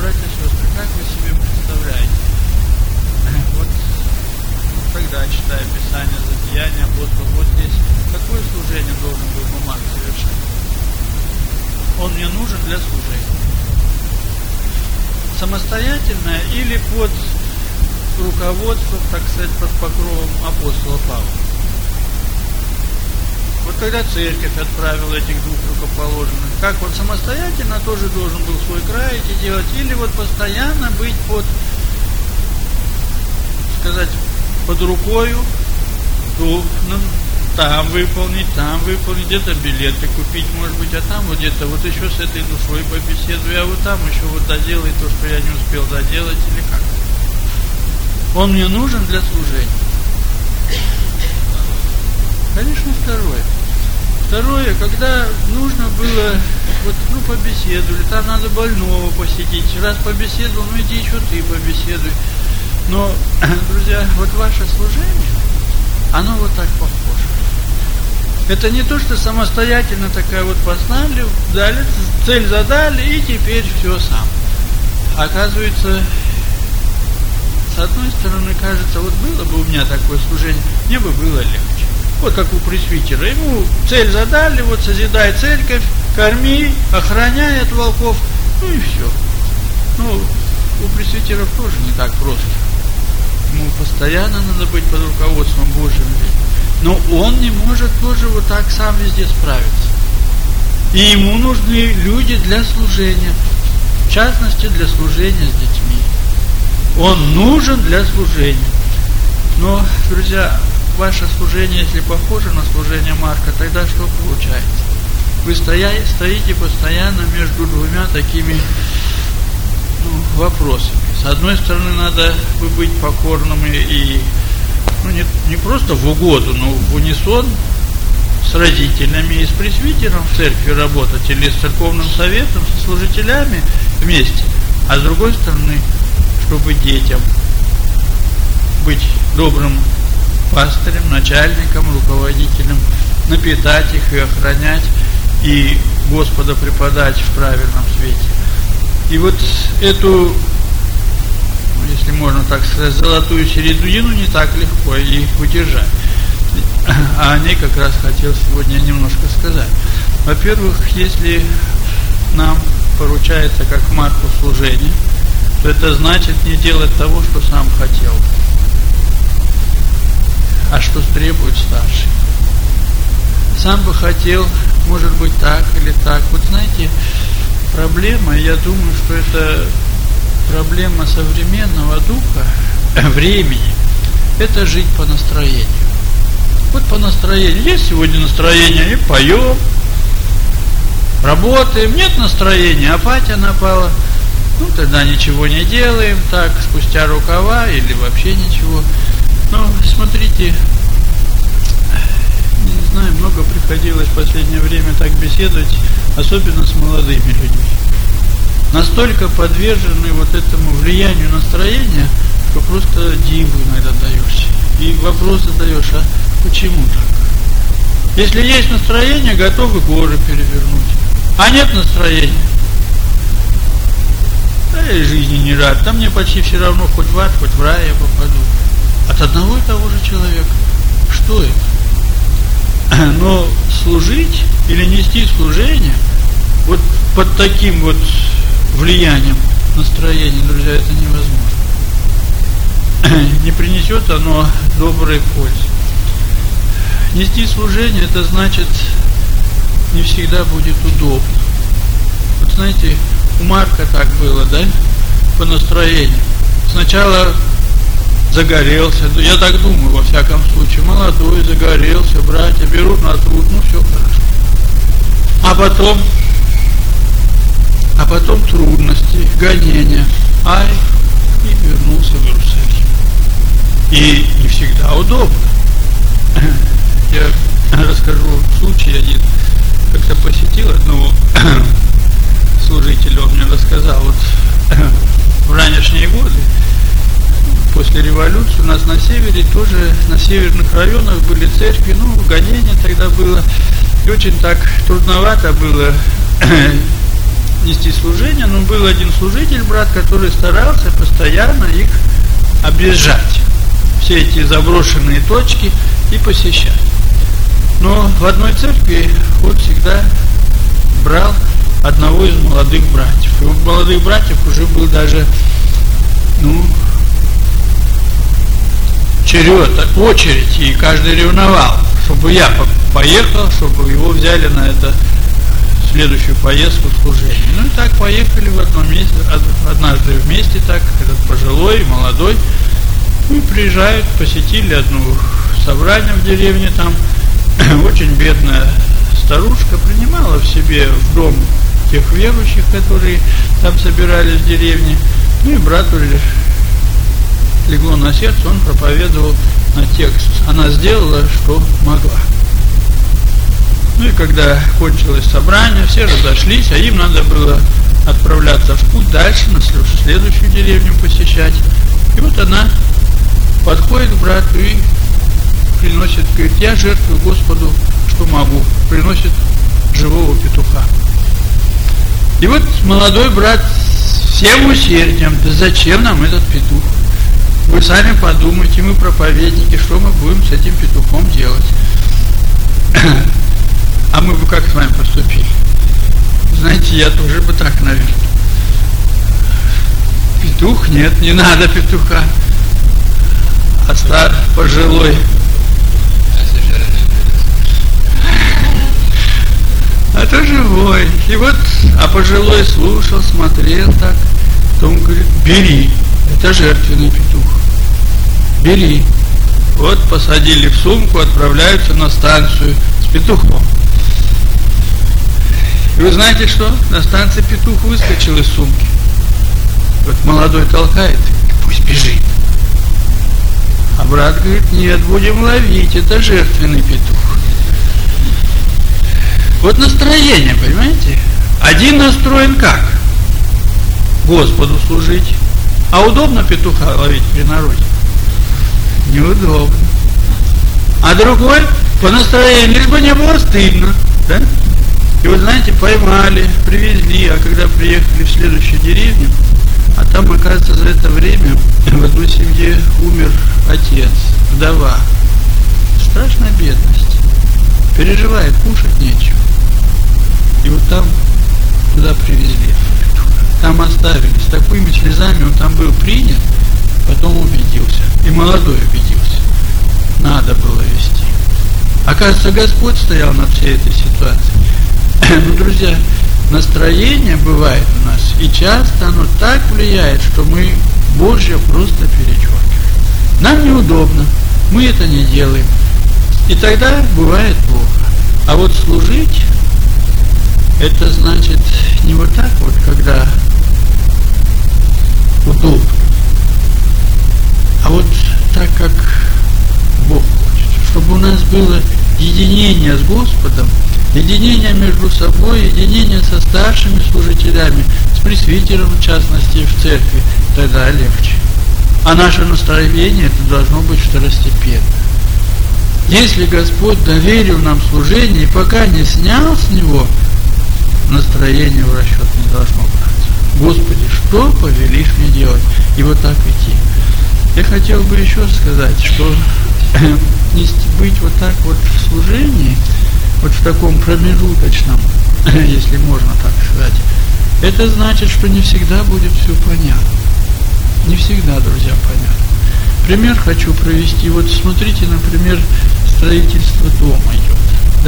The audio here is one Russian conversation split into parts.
братья и сестры, как вы себе представляете? Вот когда читаю Писание за Деяния апостолов, вот здесь какое служение должен был бы Марк совершать? Он мне нужен для служения. Самостоятельное или под руководством, так сказать, под покровом апостола Павла? Вот когда церковь отправила этих двух рукоположенных, как он самостоятельно тоже должен был свой край эти делать, или вот постоянно быть под, сказать, под рукою, там выполнить, где-то билеты купить, может быть, а там вот где-то вот еще с этой душой побеседую, а вот там еще вот доделай то, что я не успел доделать, или как? Он мне нужен для служения. Конечно, второе, когда нужно было, вот, побеседовали, там надо больного посетить, раз побеседовал, иди еще ты побеседуй. Но, друзья, вот ваше служение, оно вот так похоже. Это не то, что самостоятельно такая вот послали, дали, цель задали, и теперь все сам. Оказывается, с одной стороны, кажется, вот было бы у меня такое служение, мне бы было легче. Вот как у пресвитера. Ему цель задали, вот созидай церковь, корми, охраняй от волков, и все. У пресвитеров тоже не так просто. Ему постоянно надо быть под руководством Божьим. Но он не может тоже вот так сам везде справиться. И ему нужны люди для служения. В частности, для служения с детьми. Он нужен для служения. Но, друзья, ваше служение, если похоже на служение Марка, тогда что получается? Вы стоите постоянно между двумя такими вопросами. С одной стороны, надо быть покорным и не просто в угоду, но в унисон с родителями и с пресвитером в церкви работать, или с церковным советом, со служителями вместе. А с другой стороны, чтобы детям быть добрым пастырем, начальником, руководителем, напитать их и охранять, и Господа преподать в правильном свете. И вот эту, если можно так сказать, золотую середину не так легко и удержать. А о ней как раз хотел сегодня немножко сказать. Во-первых, если нам поручается, как Марку, служение, то это значит не делать того, что сам хотел, а что требует старший. Сам бы хотел, может быть, так или так. Вот знаете, проблема, я думаю, что это проблема современного духа, времени, это жить по настроению. Вот по настроению. Есть сегодня настроение, и поем, работаем. Нет настроения, апатия напала. Тогда ничего не делаем, так, спустя рукава или вообще ничего. Но смотрите, не знаю, много приходилось в последнее время так беседовать, особенно с молодыми людьми. Настолько подвержены вот этому влиянию настроения, что просто диву иногда даешься. И вопрос задаешь, а почему так? Если есть настроение, готовы горы перевернуть. А нет настроения, да я и жизни не рад. Там мне почти все равно, хоть в ад, хоть в рай я попаду. От одного и того же человека. Что это? Но служить или нести служение вот под таким вот влиянием настроения, друзья, это невозможно. Не принесет оно доброй пользы. Нести служение, это значит, не всегда будет удобно. Вот знаете, у Марка так было, да? По настроению. Сначала загорелся, я так думаю, во всяком случае, молодой, загорелся, братья берут на труд, все хорошо. А потом трудности, гонения, и вернулся в Иерусалим. И не всегда удобно. Я расскажу случай один. Как-то посетил одного служителя, он мне рассказал, вот в ранешние годы, после революции у нас на севере тоже, на северных районах были церкви, гонение тогда было, и очень так трудновато было нести служение, но был один служитель, брат, который старался постоянно их объезжать, все эти заброшенные точки, и посещать. Но в одной церкви он всегда брал одного из молодых братьев. И у молодых братьев уже был даже, очередь, и каждый ревновал, чтобы я поехал, чтобы его взяли на это следующую поездку служения. Ну и так поехали в одном месте, однажды вместе так, этот пожилой, молодой, и приезжают, посетили одно собрание в деревне, там очень бедная старушка принимала в себе в дом тех верующих, которые там собирались в деревне. Ну и брату легло на сердце, он проповедовал на текст. Она сделала, что могла. Ну и когда кончилось собрание, все разошлись, а им надо было отправляться в путь дальше, на следующую деревню посещать. И вот она подходит к брату и приносит, говорит: я жертвую Господу, что могу. Приносит живого петуха. И вот молодой брат всем усердием: да зачем нам этот петух? Вы сами подумайте, мы проповедники, что мы будем с этим петухом делать? А мы бы как с вами поступили? Знаете, я тоже бы так, наверное. Петух? Нет, не надо петуха. А пожилой. А то живой. И вот, а пожилой слушал, смотрел так. Потом говорит: бери, это жертвенный петух. Бери. Вот посадили в сумку, отправляются на станцию с петухом. И вы знаете что? На станции петух выскочил из сумки. Вот молодой толкает: пусть бежит. А брат говорит: нет, будем ловить, это жертвенный петух. Вот настроение, понимаете? Один настроен как? Господу служить. А удобно петуха ловить при народе? Неудобно. А другой по настроению, лишь бы не было стыдно. Да? И вот знаете, поймали, привезли, а когда приехали в следующую деревню, а там, оказывается, за это время в одной семье умер отец, вдова. Страшная бедность. Переживает, кушать нечего. И вот там, туда привезли. Там оставили. С такими слезами он там был принят, потом убедился. И молодой убедился. Надо было вести. Оказывается, Господь стоял над всей этой ситуацией. Ну, друзья, настроение бывает у нас, и часто оно так влияет, что мы Божье просто перечеркиваем. Нам неудобно, мы это не делаем. И тогда бывает плохо. А вот служить, это значит не вот так вот, когда удобно, а вот так, как Бог хочет. Чтобы у нас было единение с Господом, единение между собой, единение со старшими служителями, с пресвитером, в частности, в церкви, тогда легче. А наше настроение это должно быть второстепенно. Если Господь доверил нам служение, и пока не снял с него, настроение в расчет не должно браться. Господи, что повелишь мне делать? И вот так идти. Я хотел бы еще сказать, что быть вот так вот в служении, вот в таком промежуточном, если можно так сказать, это значит, что не всегда будет все понятно. Не всегда, друзья, понятно. Пример хочу провести. Вот смотрите, например, строительство дома идет, да?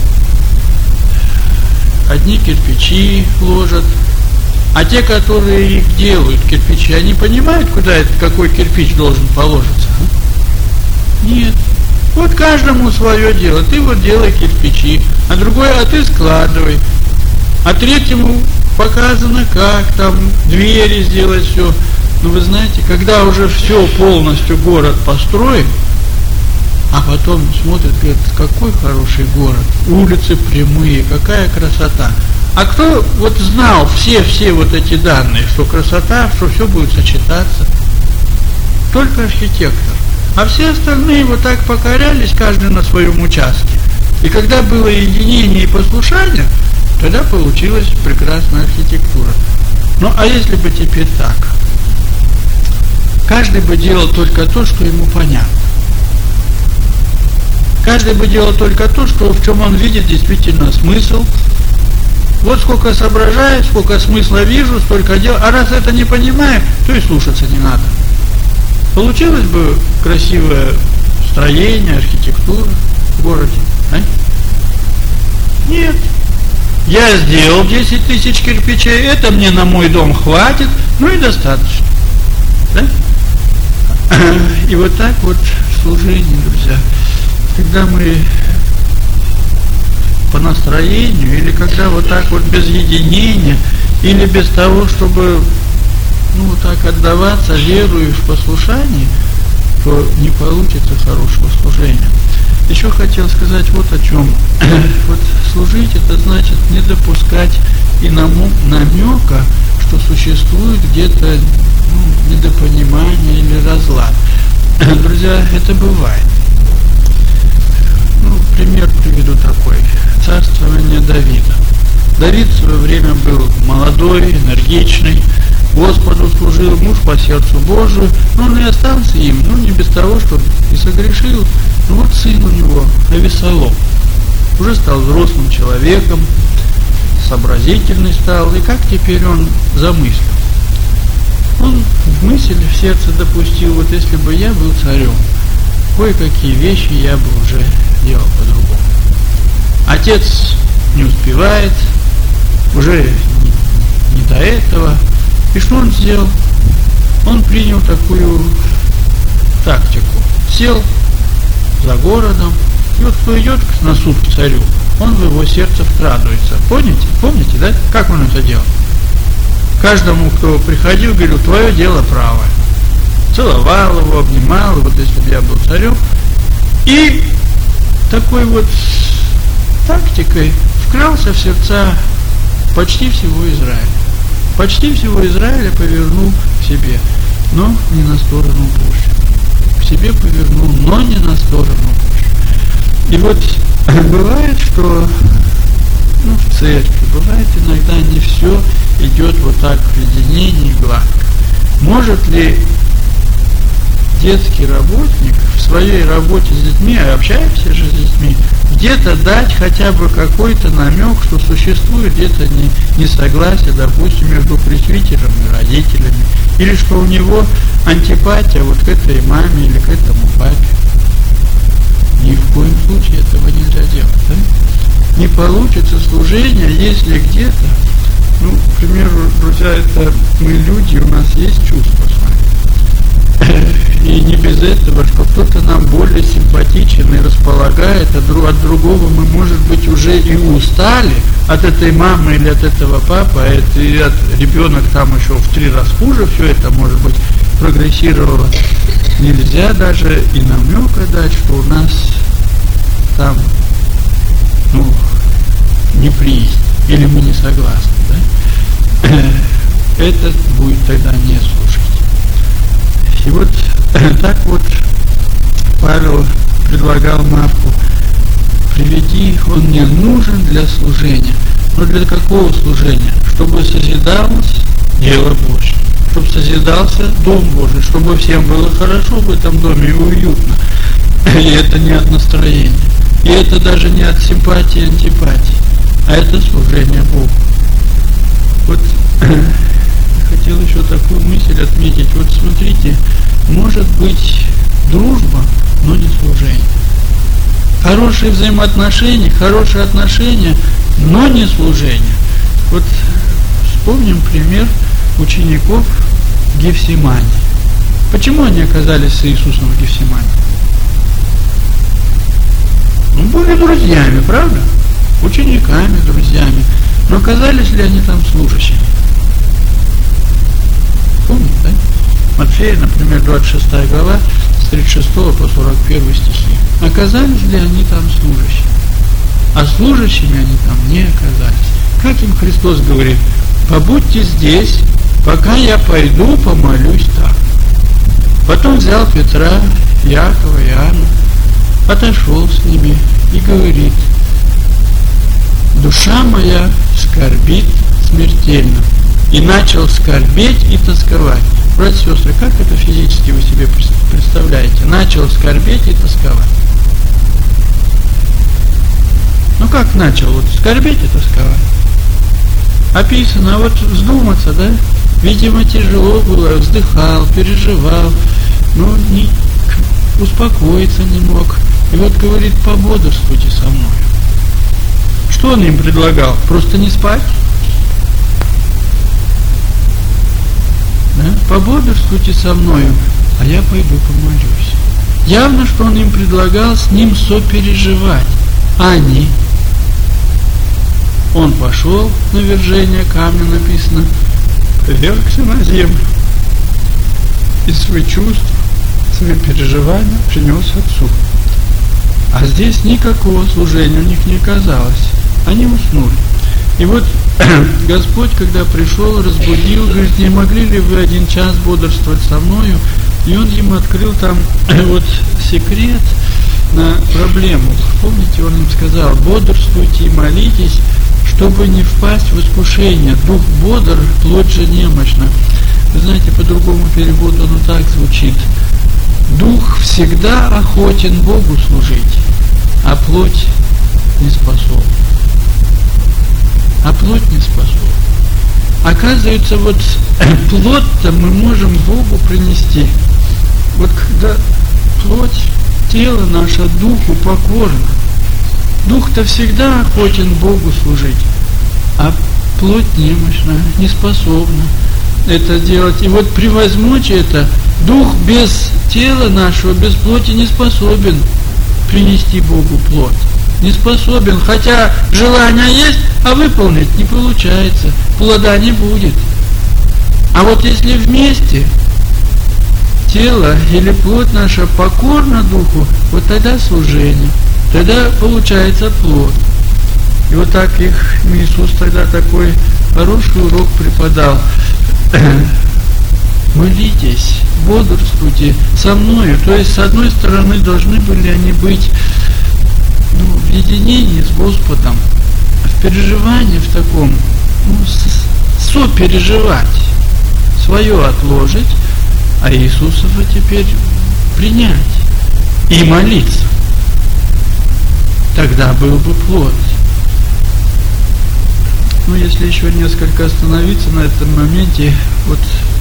Одни кирпичи ложат, а те, которые их делают, кирпичи, они понимают, куда какой кирпич должен положиться? Нет. Вот каждому свое дело. Ты вот делай кирпичи, а другой, а ты складывай. А третьему показано, как там двери сделать, все. Но вы знаете, когда уже все полностью город построен, а потом смотрят, говорят, какой хороший город, улицы прямые, какая красота. А кто вот знал все вот эти данные, что красота, что все будет сочетаться? Только архитектор. А все остальные вот так покорялись, каждый на своем участке. И когда было единение и послушание, Тогда получилась прекрасная архитектура. Ну, а если бы теперь так? Каждый бы делал только то, что ему понятно. Каждый бы делал только то, что, в чем он видит действительно смысл. Вот сколько соображаю, сколько смысла вижу, столько дел. А раз это не понимаю, то и слушаться не надо. Получилось бы красивое строение, архитектура в городе. А? Нет. Я сделал 10 тысяч кирпичей, это мне на мой дом хватит, ну и достаточно. Да? И вот так вот служение, друзья. Когда мы по настроению, или когда вот так вот без единения, или без того, чтобы вот так отдаваться верою в послушании, то не получится хорошего служения. Еще хотел сказать вот о чем. Вот служить — это значит не допускать и намека, что существует где-то недопонимание или разлад. Друзья, это бывает. Пример приведу такой. Царствование Давида. Давид в свое время был молодой, энергичный, Господу служил, муж по сердцу Божию, но он и остался им, не без того, что и согрешил. Вот сын у него, Авесолом, уже стал взрослым человеком, сообразительный стал, и как теперь он замыслил? Он в мысль в сердце допустил, вот если бы я был царем, кое-какие вещи я бы уже делал по-другому. Отец не успевает, уже не до этого. И что он сделал? Он принял такую тактику. Сел за городом, и вот кто идет на суд к царю, он в его сердце вкрадывается. Помните, да? Как он это делал? Каждому, кто приходил, говорил: твое дело правое. Целовал его, обнимал, вот если бы я был царем. И такой вот тактикой вкрался в сердца почти всего Израиля. Почти всего Израиля повернул к себе, но не на сторону Божью. К себе повернул, но не на сторону Божью. И вот бывает, что в церкви, бывает иногда не все идет вот так в единении гладко. Может ли детский работник в своей работе с детьми, а общаемся же с детьми, где-то дать хотя бы какой-то намек, что существует где-то несогласие, допустим, между пресвитером и родителями, или что у него антипатия вот к этой маме или к этому папе. Ни в коем случае этого нельзя делать. Да? Не получится служение, если где-то, к примеру, друзья, это мы люди, у нас есть чувства с вами. И не без этого, что кто-то нам более симпатичен и располагает, от другого мы, может быть, уже и устали, от этой мамы или от этого папы, и от ребенок там еще в 3 раза хуже все это, может быть, прогрессировало. Нельзя даже и намека дать, что у нас там, неприязнь, или мы не согласны, да? Это будет тогда не служить. И вот так вот Павел предлагал Марку: приведи, он мне нужен для служения. Но для какого служения? Чтобы созидалось дело Божье, чтобы созидался Дом Божий, чтобы всем было хорошо в этом доме и уютно. И это не от настроения, и это даже не от симпатии и антипатии, а это служение Богу. Вот хотел еще такую мысль отметить. Вот смотрите, может быть дружба, но не служение. Хорошие взаимоотношения, хорошие отношения, но не служение. Вот вспомним пример учеников в Гефсимании. Почему они оказались с Иисусом в Гефсимании? Были друзьями, правда? Учениками, друзьями. Но оказались ли они там служащими? Помните, да? Матфея, например, 26 глава, с 36 по 41 стихи. Оказались ли они там служащими? А служащими они там не оказались. Как им Христос говорит: побудьте здесь, пока я пойду помолюсь там. Потом взял Петра, Иакова и Иоанна, отошел с ними и говорит: душа моя скорбит смертельно. И начал скорбеть и тосковать. Братья и сестры, как это физически вы себе представляете? Начал скорбеть и тосковать. Ну как начал? Вот скорбеть и тосковать. Описано, а вот вздуматься, да? Видимо, тяжело было, вздыхал, переживал, но успокоиться не мог. И вот говорит, пободрствуйте со мной. Что он им предлагал? Просто не спать? Да? Пободрствуйте со мною, а я пойду помолюсь. Явно, что он им предлагал с ним сопереживать, а они. Он пошел на вержение камня, написано, повергся на землю и свои чувства, свои переживания принес Отцу. А здесь никакого служения у них не оказалось. Они уснули. И вот Господь, когда пришел, разбудил, говорит, не могли ли вы 1 час бодрствовать со мною? И Он им открыл там вот секрет на проблему. Помните, Он им сказал, бодрствуйте и молитесь, чтобы не впасть в искушение. Дух бодр, плоть же немощна. Вы знаете, по другому переводу оно так звучит. Дух всегда охотен Богу служить, а плоть не способна. А плоть не способна. Оказывается, вот плоть-то мы можем Богу принести. Вот когда плоть, тело наше Духу покорно. Дух-то всегда охотен Богу служить, а плоть немощна, не способна это делать. И вот превозмочь это, Дух без тела нашего, без плоти не способен принести Богу плоть. Не способен, хотя желание есть, а выполнить не получается, плода не будет. А вот если вместе тело или плоть наша покорна Духу, вот тогда служение, тогда получается плод. И вот так их Иисус тогда такой хороший урок преподал. Молитесь, бодрствуйте со мною. То есть, с одной стороны, должны были они быть в единении с Господом, в переживании в таком, сопереживать, свое отложить, а Иисусова теперь принять и молиться. Тогда был бы плод. Если еще несколько остановиться на этом моменте, вот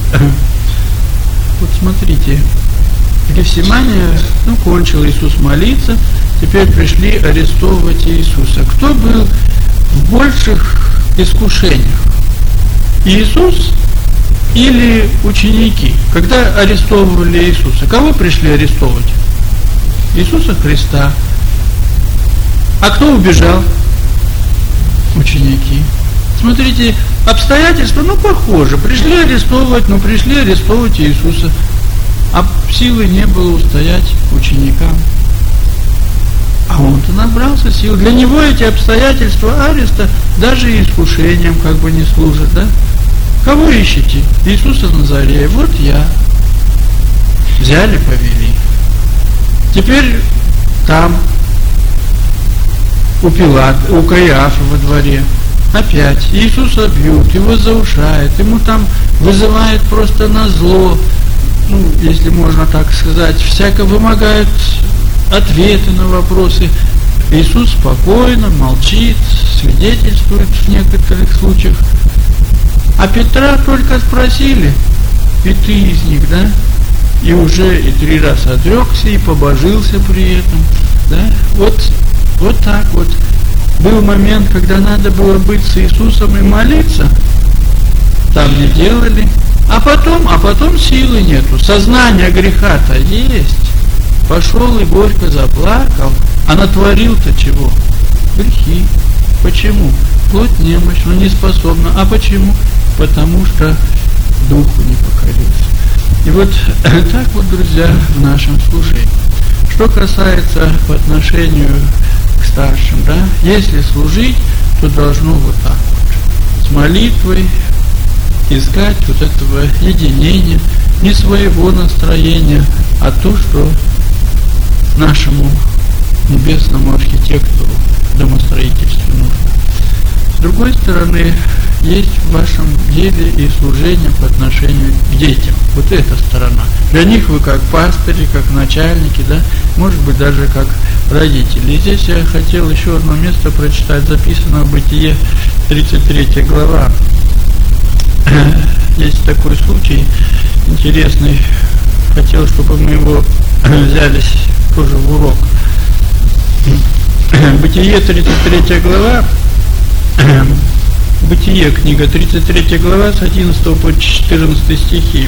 смотрите, в Гефсимании, кончил Иисус молиться, теперь пришли арестовывать Иисуса. Кто был в больших искушениях? Иисус или ученики? Когда арестовывали Иисуса, кого пришли арестовывать? Иисуса Христа. А кто убежал? Ученики. Смотрите, обстоятельства, похожи. Пришли арестовывать, но пришли арестовывать Иисуса. А силы не было устоять ученикам. А он-то набрался сил. Для него эти обстоятельства ареста даже и искушением не служат, да? Кого ищете? Иисуса Назарея. Вот я. Взяли, повели. Теперь там, у Пилата, у Каиафа во дворе. Опять Иисуса бьют, его заушают, ему там вызывают просто назло, если можно так сказать, всяко вымогают ответы на вопросы. Иисус спокойно молчит, свидетельствует в некоторых случаях. А Петра только спросили, и ты из них, да? И уже и 3 раза отрекся, и побожился при этом, да? Вот так вот. Был момент, когда надо было быть с Иисусом и молиться, там не делали, а потом силы нету, сознание греха-то есть, пошел и горько заплакал, а натворил-то чего? Грехи. Почему? Плоть немощна, не способна. А почему? Потому что духу не покорился. И вот так вот, друзья, в нашем служении. Что касается по отношению к старшим, да, если служить, то должно вот так вот, с молитвой искать вот этого единения, не своего настроения, а то, что нашему небесному архитектору домостроительству нужно. С другой стороны, есть в вашем деле и служение по отношению к детям. Вот эта сторона. Для них вы как пастыри, как начальники, да, может быть даже как родители. И здесь я хотел еще одно место прочитать, записано в Бытие, 33 глава. Есть такой случай интересный. Хотел, чтобы мы его взялись тоже в урок. Бытие, 33 глава. Бытие, книга, 33 глава, с 11 по 14 стихи.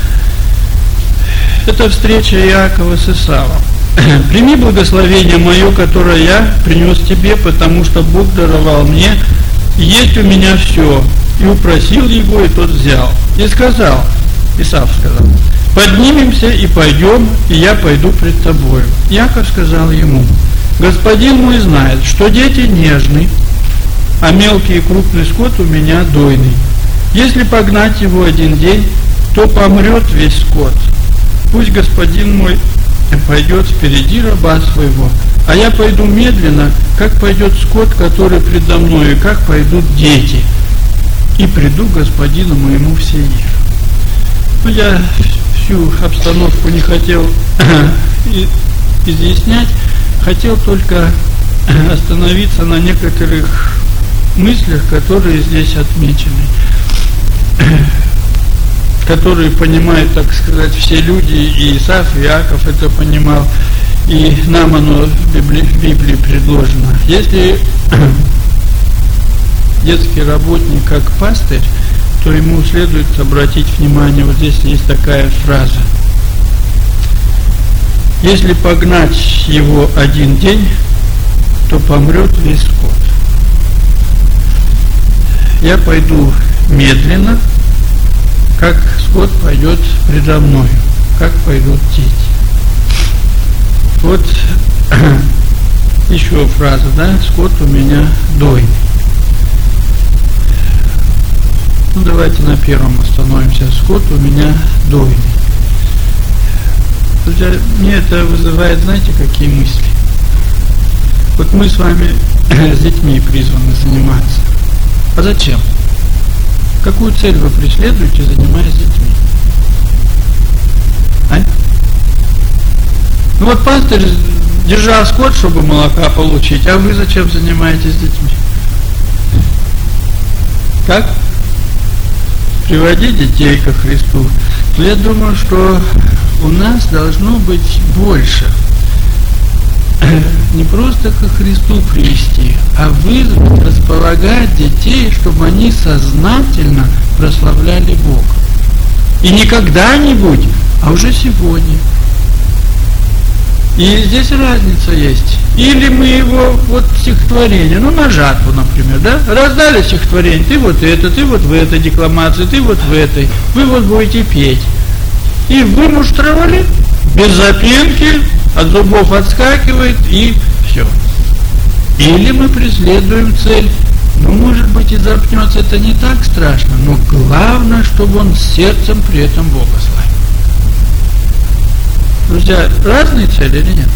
Это встреча Иакова с Исавом. «Прими благословение мое, которое я принес тебе, потому что Бог даровал мне, и есть у меня все». И упросил его, и тот взял. И сказал, Исав сказал: «Поднимемся и пойдем, и я пойду пред тобою». Иаков сказал ему: «Господин мой знает, что дети нежны, а мелкий и крупный скот у меня дойный. Если погнать его один день, то помрет весь скот. Пусть господин мой пойдет впереди раба своего, а я пойду медленно, как пойдет скот, который предо мною, как пойдут дети, и приду к господину моему в Сеир». Ну, я всю обстановку не хотел изъяснять, хотел только остановиться на некоторых мыслях, которые здесь отмечены, которые понимают, так сказать, все люди, и Исав, и Иаков это понимал, и нам оно в Библии предложено. Если детский работник как пастырь, то ему следует обратить внимание, вот здесь есть такая фраза: «Если погнать его один день, то помрет весь скот. Я пойду медленно, как скот пойдет предо мною, как пойдут дети». Вот еще фраза, да, «скот у меня дойный». Ну, давайте на первом остановимся. «Скот у меня дойный». Друзья, мне это вызывает, знаете, какие мысли? Вот мы с вами с детьми призваны заниматься. А зачем? Какую цель вы преследуете, занимаясь детьми? А? Ну вот пастырь держал скот, чтобы молока получить, а вы зачем занимаетесь детьми? Как? Приводить детей ко Христу. Но я думаю, что у нас должно быть больше. Не просто ко Христу привести, а вызвать, располагать детей, чтобы они сознательно прославляли Бога. И не когда-нибудь, а уже сегодня. И здесь разница есть. Или мы его, вот стихотворение, ну на жатву, например, да, раздали стихотворение, ты вот в этой декламации, ты вот в этой, вы вот будете петь. И вымуштровали, без запинки, от зубов отскакивает, и все. Или мы преследуем цель, ну, может быть, и запнется, это не так страшно, но главное, чтобы он сердцем при этом Бога славил. Друзья, разные цели или нет?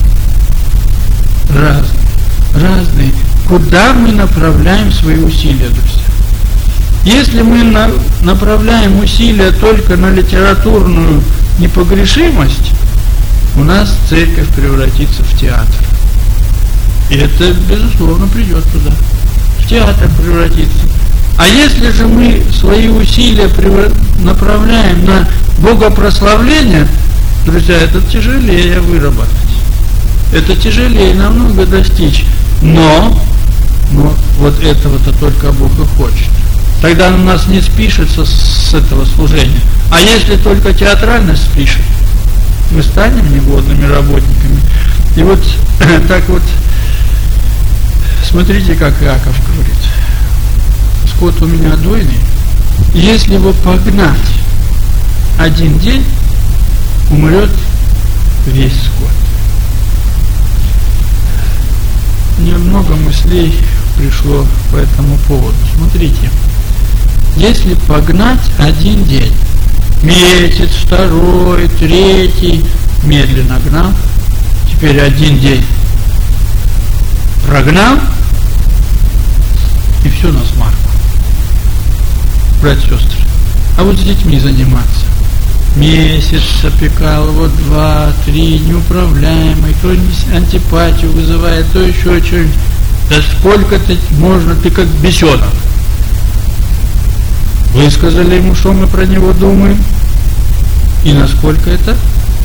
Разные. Куда мы направляем свои усилия, друзья? Если мы направляем усилия только на литературную непогрешимость, у нас церковь превратится в театр. И это, безусловно, придет туда. В театр превратится. А если же мы свои усилия направляем на богопрославление, друзья, это тяжелее выработать. Это тяжелее намного достичь. Но вот этого-то только Бог и хочет. Тогда у нас не спишется с этого служения. А если только театральность спишет, мы станем негодными работниками. И вот так вот, смотрите, как Иаков говорит. Скот у меня дойный. Если его погнать один день, умрет весь скот. Мне много мыслей пришло по этому поводу. Смотрите, если погнать один день, месяц, второй, третий, медленно гнал, теперь один день прогнал, и все на смарку. Братья и сестры. А вот с детьми заниматься. Месяц опекал, вот 2-3, неуправляемый, то антипатию вызывает, то еще что-нибудь. Да сколько-то можно, ты как бесенок. Высказали ему, что мы про него думаем. И насколько это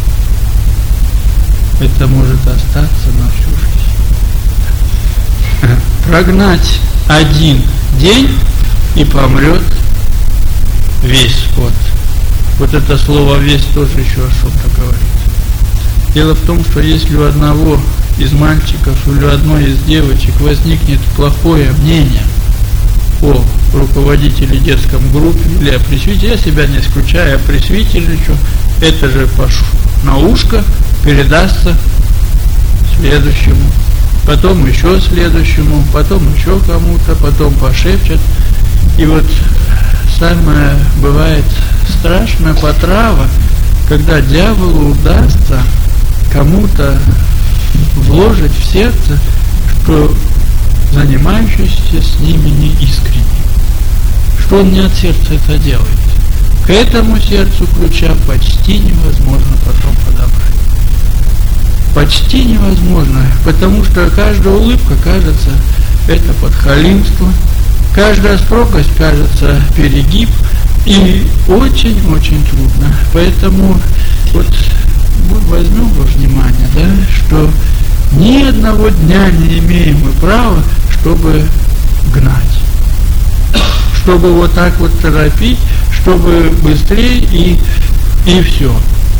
может остаться на всю жизнь. Прогнать один день, и помрет весь скот. Вот это слово «весь» тоже еще о чем-то говорит. Дело в том, что если у одного из мальчиков или у одной из девочек возникнет плохое мнение о руководителе детском группе или о пресвитере, я себя не исключаю, о пресвитеричу, это же на ушко передастся следующему, потом еще следующему, потом еще кому-то, потом пошепчет. И вот самое бывает страшная потрава, когда дьяволу удастся кому-то вложить в сердце, что занимающийся с ними не искренне, что он не от сердца это делает. К этому сердцу ключа почти невозможно потом подобрать. Почти невозможно, потому что каждая улыбка кажется это подхалимство, каждая строгость кажется перегиб, и очень-очень трудно. Поэтому вот возьмем во внимание, да, что ни одного дня не имеем мы права, чтобы гнать, чтобы вот так вот торопить, чтобы быстрее и все.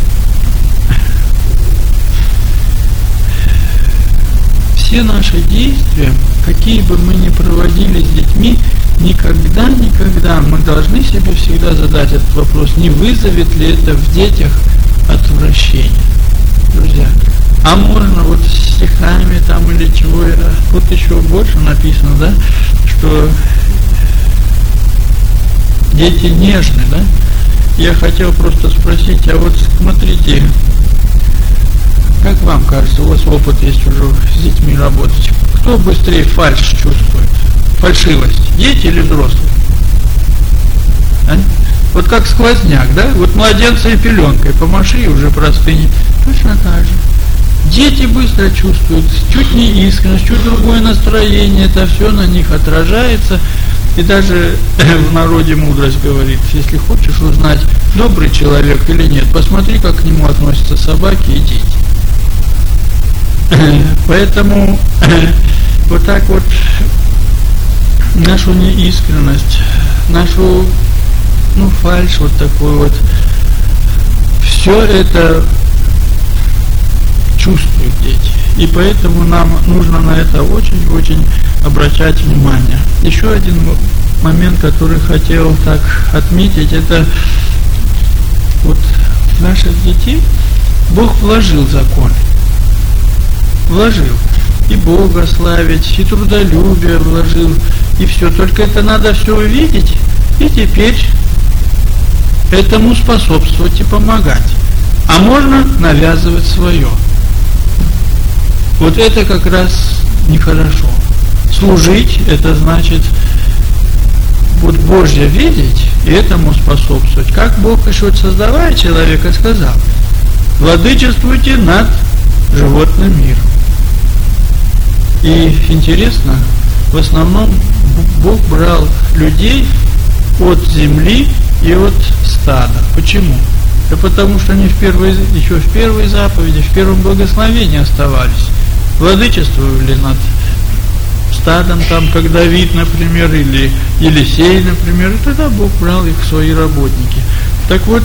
Все наши действия, какие бы мы ни проводили с детьми, никогда мы должны себе всегда задать этот вопрос, не вызовет ли это в детях отвращение. Друзья, а можно вот стихами там или чего, тут еще больше написано, да, что дети нежны, да? Я хотел просто спросить, а вот смотрите, как вам кажется, у вас опыт есть уже с детьми работать, кто быстрее фальшь чувствует? Фальшивость, дети или взрослые? А? Вот как сквозняк, да? Вот младенца и пеленкой помаши, и уже простынет. Точно так же. Дети быстро чувствуют, чуть не искренность, чуть другое настроение, это все на них отражается. И даже в народе мудрость говорит, если хочешь узнать, добрый человек или нет, посмотри, как к нему относятся собаки и дети. Поэтому вот так вот нашу неискренность, нашу фальшь вот такую вот, все это чувствуют дети. И поэтому нам нужно на это очень-очень обращать внимание. Еще один момент, который хотел так отметить, это вот в наших детей Бог вложил закон. Вложил. И Бога славить, и трудолюбие вложил, и все. Только это надо все увидеть, и теперь этому способствовать и помогать. А можно навязывать свое. Вот это как раз нехорошо. Служить, это значит вот Божье видеть и этому способствовать. Как Бог еще создавая человека сказал, владычествуйте над животным миром. И интересно, в основном Бог брал людей от земли и от стада. Почему? Да потому что они еще в первой заповеди, в первом благословении оставались. Владычествовали над стадом, там, как Давид, например, или Елисей, например, и тогда Бог брал их в свои работники. Так вот,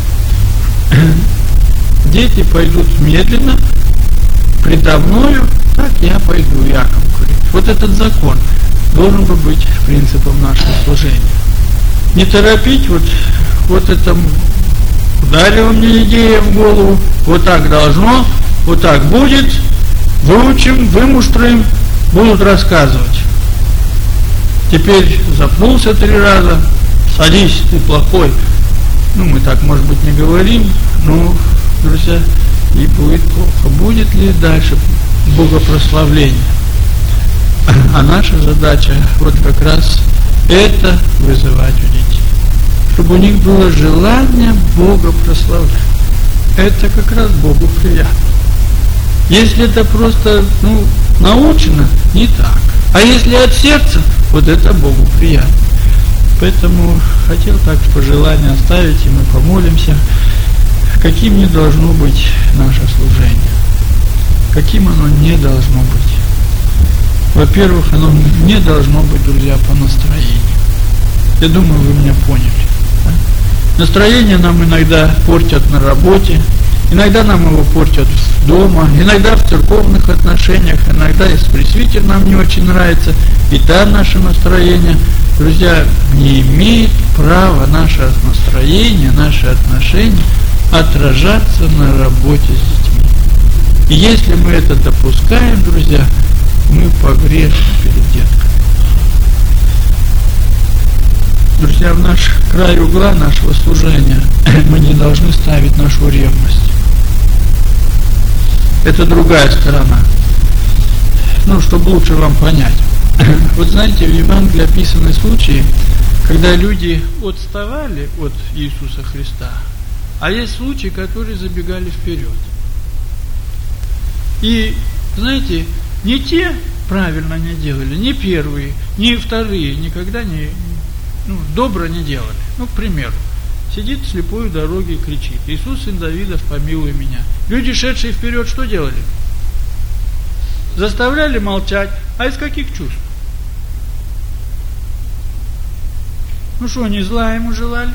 дети пойдут медленно, предо мною, так я пойду, Яков говорит. Вот этот закон должен бы быть принципом нашего служения. Не торопить, вот это ударила мне идея в голову, вот так должно, вот так будет, выучим, вымуштраем, будут рассказывать. Теперь запнулся 3 раза, садись, ты плохой. Мы так, может быть, не говорим, но, друзья, и будет плохо. Будет ли дальше богопрославление? А наша задача вот как раз это вызывать у детей. Чтобы у них было желание Бога прославлять. Это как раз Богу приятно. Если это просто, научно, не так. А если от сердца, вот это Богу приятно. Поэтому хотел так пожелание оставить, и мы помолимся, каким не должно быть наше служение. Каким оно не должно быть. Во-первых, оно не должно быть, друзья, по настроению. Я думаю, вы меня поняли. Да? Настроение нам иногда портят на работе, иногда нам его портят дома, иногда в церковных отношениях, иногда если пресвитер нам не очень нравится, и там наше настроение. Друзья, не имеет права наше настроение, наши отношения отражаться на работе с детьми. И если мы это допускаем, друзья, мы погрешим перед детками. Друзья, в наш край угла нашего служения мы не должны ставить нашу ревность. Это другая сторона. Чтобы лучше вам понять. Вот знаете, в Евангелии описаны случаи, когда люди отставали от Иисуса Христа, а есть случаи, которые забегали вперед. И, знаете, не те правильно не делали, не первые, не вторые, никогда добро не делали. К примеру, сидит слепой у дороги и кричит: «Иисус, сын Давидов, помилуй меня». Люди, шедшие вперед, что делали? Заставляли молчать. А из каких чувств? Что, они зла ему желали?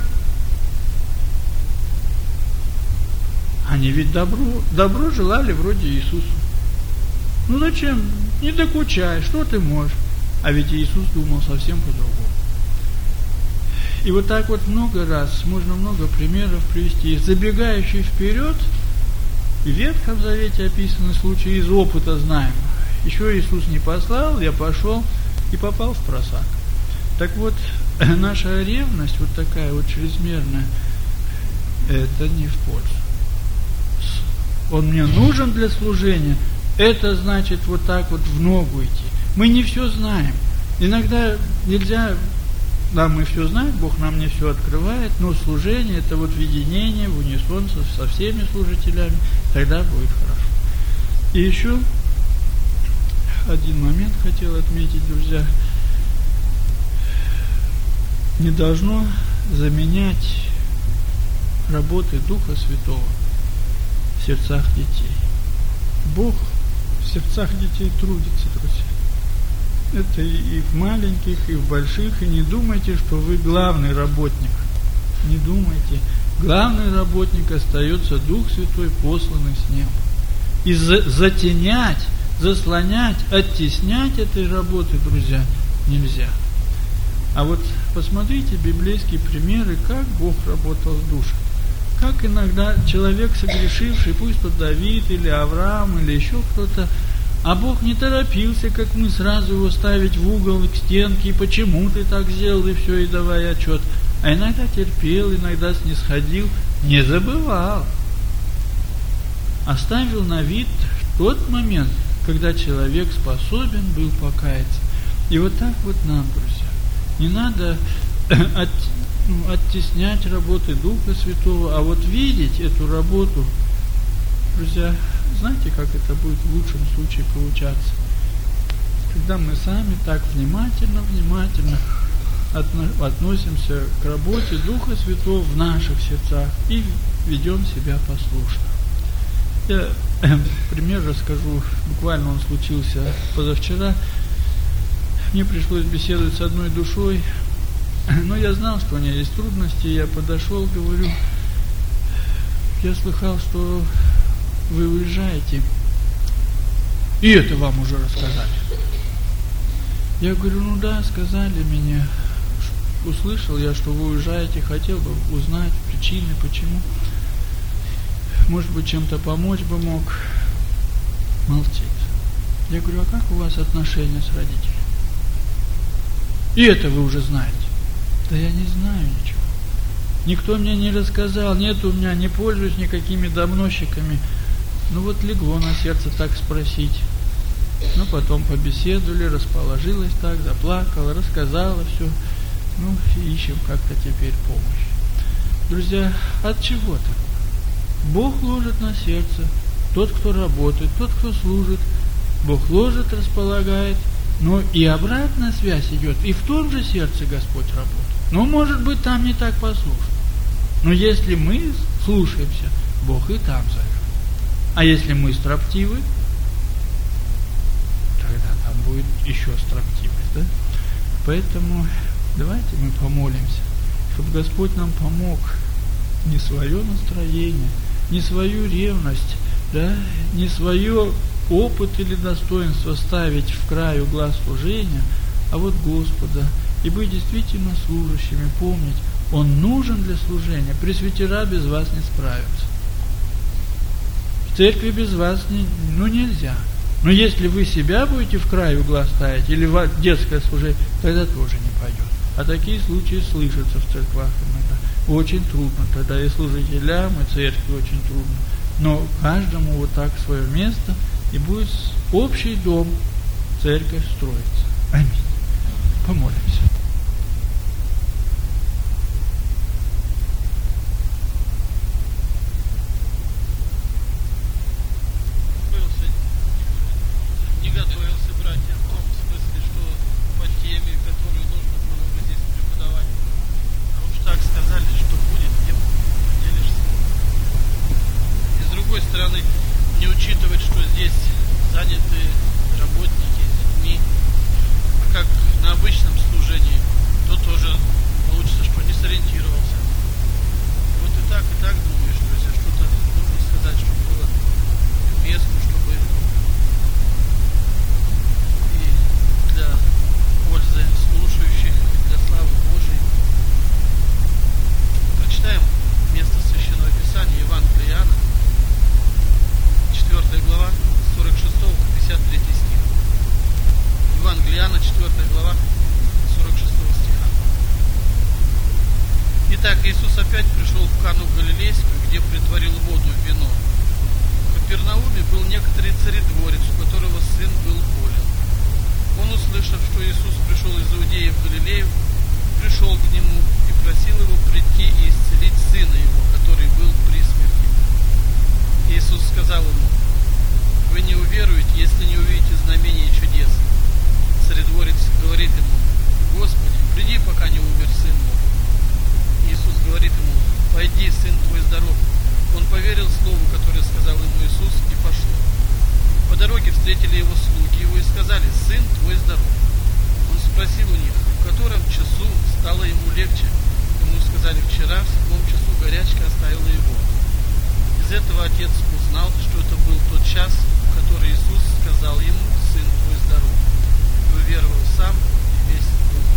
Они ведь добро желали вроде Иисусу. Зачем? Не докучай, что ты можешь? А ведь Иисус думал совсем по-другому. И вот так вот много раз, можно много примеров привести. Забегающий вперед, в Ветхом Завете описаны случаи, из опыта знаем. Еще Иисус не послал, я пошел и попал в просак. Так вот, наша ревность, вот такая вот чрезмерная, это не в пользу. Он мне нужен для служения, это значит вот так вот в ногу идти. Мы не все знаем. Иногда нельзя, мы все знаем, Бог нам не все открывает, но служение это вот в единении, в унисон со всеми служителями, тогда будет хорошо. И еще один момент хотел отметить, друзья. Не должно заменять работы Духа Святого в сердцах детей. Бог в сердцах детей трудится, друзья. Это и в маленьких, и в больших. И не думайте, что вы главный работник. Не думайте. Главный работник остается Дух Святой, посланный с неба. И затенять, заслонять, оттеснять этой работы, друзья, нельзя. А вот посмотрите библейские примеры, как Бог работал с душой. Как иногда человек согрешивший, пусть то Давид или Авраам или еще кто-то, а Бог не торопился, как мы, сразу его ставить в угол к стенке, и почему ты так сделал, и все, и давай отчет. А иногда терпел, иногда снисходил, не забывал. Оставил на вид тот момент, когда человек способен был покаяться. И вот так вот нам, друзья, не надо оттеснять работы Духа Святого, а вот видеть эту работу, друзья, знаете, как это будет в лучшем случае получаться? Когда мы сами так внимательно относимся к работе Духа Святого в наших сердцах и ведем себя послушно. Я пример расскажу, буквально он случился позавчера. Мне пришлось беседовать с одной душой, но я знал, что у нее есть трудности, я подошел, говорю: я слыхал, что вы уезжаете, и это вам уже рассказали. Я говорю: да, сказали мне, услышал я, что вы уезжаете, хотел бы узнать причины, почему. Может быть, чем-то помочь бы мог. Молчит. Я говорю: а как у вас отношения с родителями? И это вы уже знаете. Да я не знаю ничего. Никто мне не рассказал, нет у меня, не пользуюсь никакими домнощиками. Вот легло на сердце так спросить. Ну, потом побеседовали, расположилась так, заплакала, рассказала все. Ну, ищем как-то теперь помощь. Друзья, от чего так? Бог ложит на сердце. Тот, кто работает, тот, кто служит. Бог ложит, располагает. Но и обратная связь идет. И в том же сердце Господь работает. Но, может быть, там не так послушно. Но если мы слушаемся, Бог и там зовет. А если мы строптивы, тогда там будет еще строптивость, да? Поэтому давайте мы помолимся, чтобы Господь нам помог не свое настроение, не свою ревность, да, не свое опыт или достоинство ставить в краю глаз служения, а вот Господа, и быть действительно служащими, помнить, Он нужен для служения, пресвитера без вас не справятся. В церкви без вас нельзя. Но если вы себя будете в краю глаз ставить, или детское служение, тогда тоже не пойдет. А такие случаи слышатся в церквах иногда. Очень трудно тогда и служителям, и церкви очень трудно. Но каждому вот так свое место, и будет общий дом, церковь строится. Аминь. Помолимся. Не учитывать, что здесь заняты работники с детьми, а как на обычном служении, то тоже получится, что не сориентировался. Вот и так думаешь, что если что-то нужно сказать, чтобы было уместно, чтобы и для пользы слушающих, для славы Божией. Прочитаем место Священного Писания, Евангелия Иоанна, 4 глава, 46 по 53 стих. Евангелие Иоанна, 4 глава, 46 стиха. Итак, Иисус опять пришел в Кану Галилейскую, где претворил воду в вино. В Капернауме был некоторый царедворец, у которого сын был болен. Он, услышав, что Иисус пришел из Иудеи в Галилею, пришел к нему и просил его прийти и исцелить сына его, который был при смерти. Иисус сказал ему: «Вы не уверуете, если не увидите знамений и чудес». Царедворец говорит ему: «Господи, приди, пока не умер сын мой». Иисус говорит ему: «Пойди, сын твой здоров». Он поверил слову, которое сказал ему Иисус, и пошел. По дороге встретили его слуги его и сказали: «Сын твой здоров». Он спросил у них, в котором часу стало ему легче. Ему сказали: «Вчера в 7 часу горячка оставила его». Из этого отец узнал, что это был тот час, в который Иисус сказал ему: «Сын твой здоров». И уверовал сам и весь дом.